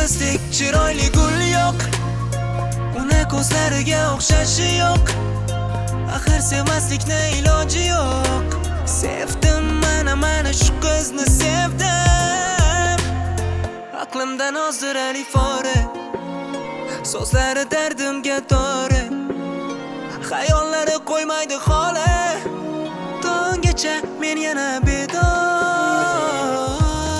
qizdek chiroyli gul yo'q, uni ko'zlariga o'xshashi yo'q. Axir sevmaslikni iloji yo'q. Sevdim mana shu qizni sevdim. Aqlimdan ozdirar ifora, so'zlari dardimga dori, xayollari qo'ymaydi xoli. Tonggacha men yana bedor.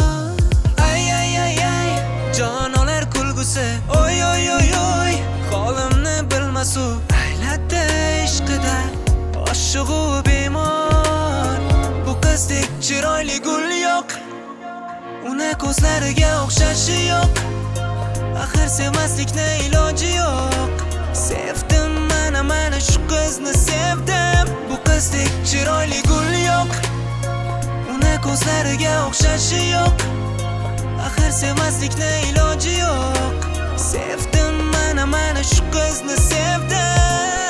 Ay jon olar kulgusi, oy holimni bilmas u. Aylatdi ishqida oshig'u bemor. Bu qizdek chiroyli gul yo'q, uni ko'zlariga o'xshashi yo'q. Axir sevmaslikni iloji yo'q. Sevdim mana shu qizni sevdim. Bu qizdek chiroyli gul yo'q, uni ko'zlariga o'xshashi yo'q. Axir sevmaslikni iloji yo'q. Sevdim mana shu qizni sevdim.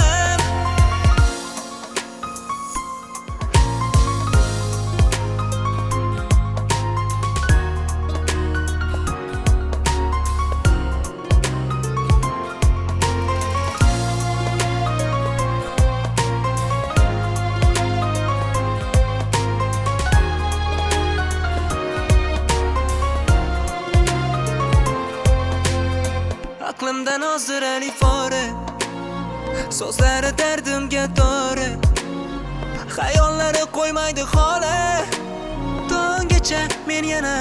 Aqlimdan ozdirar ifora, so'zlari dardimga dori, xayollari qo'ymaydi xoli. Tonggacha men yana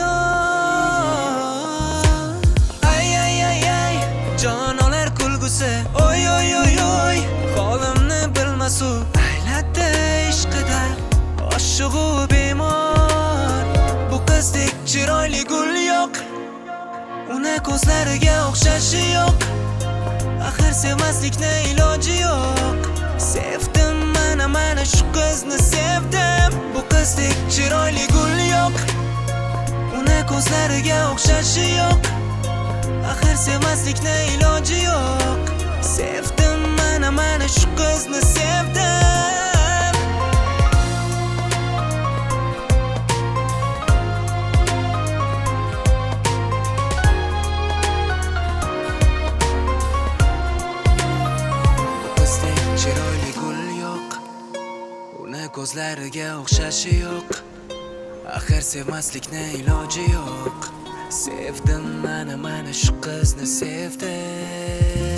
bedor. Ay jon olar kulgusi, oy holimni bilmas u. Aylatdi ishqida oshig'u bemor. Bu qizdek chiroyli gul yo'q, uni ko'zlariga o'xshashi yo'q. Axir sevmaslikni iloji yo'q. Sevdim mana shu qizni sevdim. Bu qizdek chiroyli gul yo'q, uni ko'zlariga o'xshashi yo'q. Axir sevmaslikni iloji yo'q. Sevdim mana shu qizni sevdim. Chiroyli gul yo'q, uni ko'zlariga o'xshashi yo'q. Axir sevmaslikni iloji yo'q. Sevdim mana shu qizni sevdim.